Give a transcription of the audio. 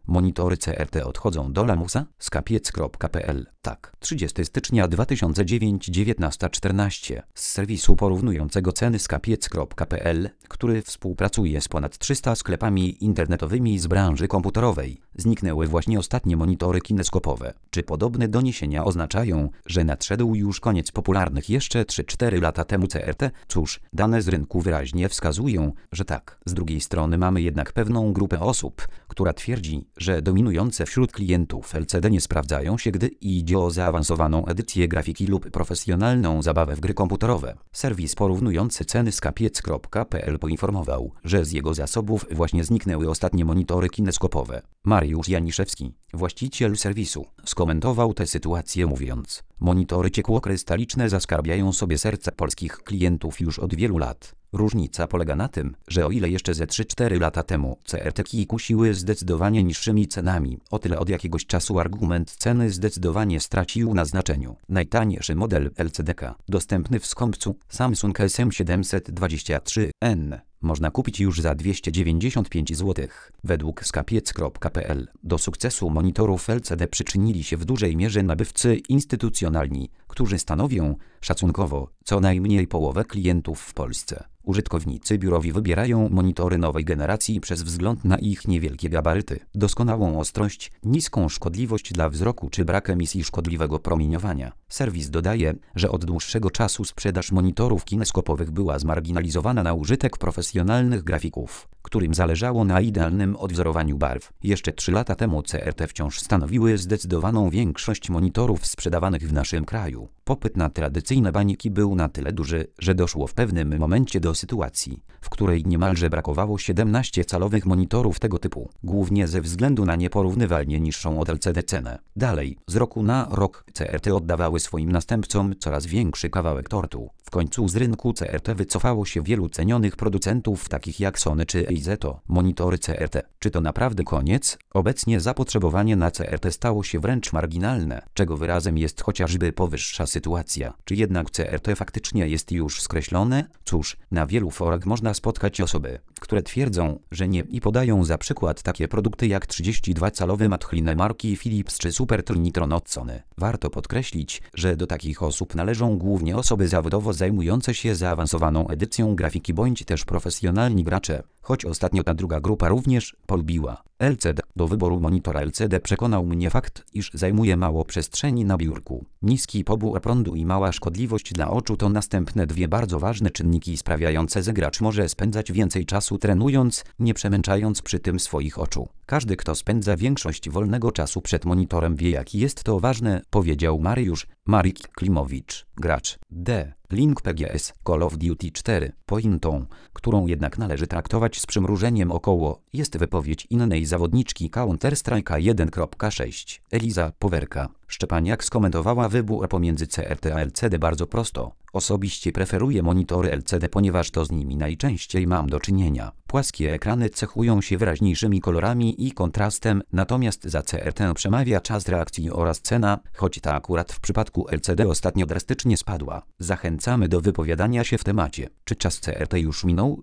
Monitory CRT odchodzą do lamusa? Skapiec.pl. Tak. 30 stycznia 2009 19:14. Z serwisu porównującego ceny skapiec.pl, który współpracuje z ponad 300 sklepami internetowymi z branży komputerowej, zniknęły właśnie ostatnie monitory kineskopowe. Czy podobne doniesienia oznaczają, że nadszedł już koniec popularnych jeszcze 3-4 lata temu CRT? Cóż, dane z rynku wyraźnie wskazują, że tak. Z drugiej strony mamy jednak pewną grupę osób, która twierdzi, że dominujące wśród klientów LCD nie sprawdzają się, gdy idzie o zaawansowaną edycję grafiki lub profesjonalną zabawę w gry komputerowe. Serwis porównujący ceny skapiec.pl poinformował, że z jego zasobów właśnie zniknęły ostatnie monitory kineskopowe. Mariusz Janiszewski, właściciel serwisu, skomentował tę sytuację mówiąc: monitory ciekłokrystaliczne zaskarbiają sobie serca polskich klientów już od wielu lat. Różnica polega na tym, że o ile jeszcze ze 3-4 lata temu CRT-ki kusiły zdecydowanie niższymi cenami, o tyle od jakiegoś czasu argument ceny zdecydowanie stracił na znaczeniu. Najtańszy model LCD-ka, dostępny w skąpcu Samsung SM723N, można kupić już za 295 zł. Według skapiec.pl do sukcesu monitorów LCD przyczynili się w dużej mierze nabywcy instytucjonalni, którzy stanowią, szacunkowo, co najmniej połowę klientów w Polsce. Użytkownicy biurowi wybierają monitory nowej generacji przez wzgląd na ich niewielkie gabaryty, doskonałą ostrość, niską szkodliwość dla wzroku czy brak emisji szkodliwego promieniowania. Serwis dodaje, że od dłuższego czasu sprzedaż monitorów kineskopowych była zmarginalizowana na użytek profesjonalnych grafików, którym zależało na idealnym odwzorowaniu barw. Jeszcze 3 lata temu CRT wciąż stanowiły zdecydowaną większość monitorów sprzedawanych w naszym kraju. Popyt na tradycyjne bańki był na tyle duży, że doszło w pewnym momencie do sytuacji, w której niemalże brakowało 17-calowych monitorów tego typu, głównie ze względu na nieporównywalnie niższą od LCD cenę. Dalej, z roku na rok CRT oddawały swoim następcom coraz większy kawałek tortu. W końcu z rynku CRT wycofało się wielu cenionych producentów takich jak Sony czy Eizeto. Monitory CRT. Czy to naprawdę koniec? Obecnie zapotrzebowanie na CRT stało się wręcz marginalne, czego wyrazem jest chociażby powyższa sytuacja. Czy jednak CRT faktycznie jest już skreślone? Cóż, na wielu forach można spotkać osoby, które twierdzą, że nie i podają za przykład takie produkty jak 32-calowy Mattcline marki Philips czy Super Trinitron od Sony. Warto podkreślić, że do takich osób należą głównie osoby zawodowo zajmujące się zaawansowaną edycją grafiki bądź też profesjonalni gracze, choć ostatnio ta druga grupa również polubiła LCD. Do wyboru monitora LCD przekonał mnie fakt, iż zajmuje mało przestrzeni na biurku. Niski pobór prądu i mała szkodliwość dla oczu to następne dwie bardzo ważne czynniki sprawiające, że gracz może spędzać więcej czasu trenując, nie przemęczając przy tym swoich oczu. Każdy, kto spędza większość wolnego czasu przed monitorem, wie, jak jest to ważne, powiedział Mariusz Klimowicz, gracz. Link PGS Call of Duty 4. Pointą, którą jednak należy traktować z przymrużeniem około, jest wypowiedź innej zawodniczki Counter-Strike'a 1.6, Eliza Powerka. Szczepaniak skomentowała wybór pomiędzy CRT a LCD bardzo prosto. Osobiście preferuję monitory LCD, ponieważ to z nimi najczęściej mam do czynienia. Płaskie ekrany cechują się wyraźniejszymi kolorami i kontrastem, natomiast za CRT przemawia czas reakcji oraz cena, choć ta akurat w przypadku LCD ostatnio drastycznie spadła. Zachęcamy do wypowiadania się w temacie. Czy czas CRT już minął?